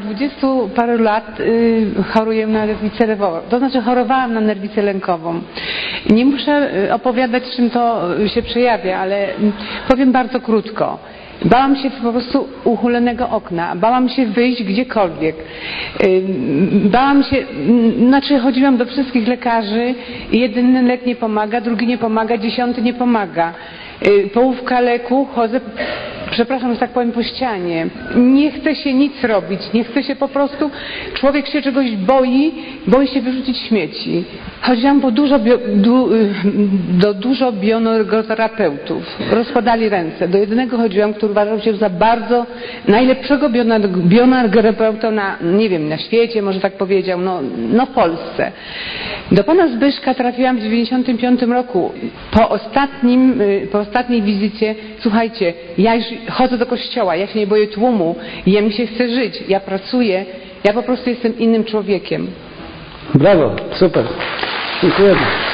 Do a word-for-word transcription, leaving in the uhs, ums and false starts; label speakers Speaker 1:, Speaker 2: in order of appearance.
Speaker 1: dwudziestu paru lat y, choruję na nerwicę lękową, to znaczy chorowałam na nerwicę lękową. Nie muszę opowiadać, czym to się przejawia, ale powiem bardzo krótko. Bałam się po prostu uchylonego okna, bałam się wyjść gdziekolwiek. Bałam się, znaczy chodziłam do wszystkich lekarzy i jeden lek nie pomaga, drugi nie pomaga, dziesiąty nie pomaga. Połówka leku, chodzę, przepraszam, że tak powiem, po ścianie. Nie chce się nic robić, nie chce się po prostu, człowiek się czegoś boi, boi się wyrzucić śmieci. Chodziłam po dużo bio, du, do dużo bioenergoterapeutów. Rozpadali ręce. Do jednego chodziłam, który uważał się za bardzo najlepszego bioenergoterapeutą na, nie wiem, na świecie, może tak powiedział, no, no w Polsce. Do pana Zbyszka trafiłam w dziewięćdziesiątym piątym roku. Po ostatnim, po ostatniej wizycie, słuchajcie, ja już chodzę do kościoła, ja się nie boję tłumu, ja mi się chce żyć, ja pracuję, ja po prostu jestem innym człowiekiem.
Speaker 2: Brawo, super. Dziękujemy.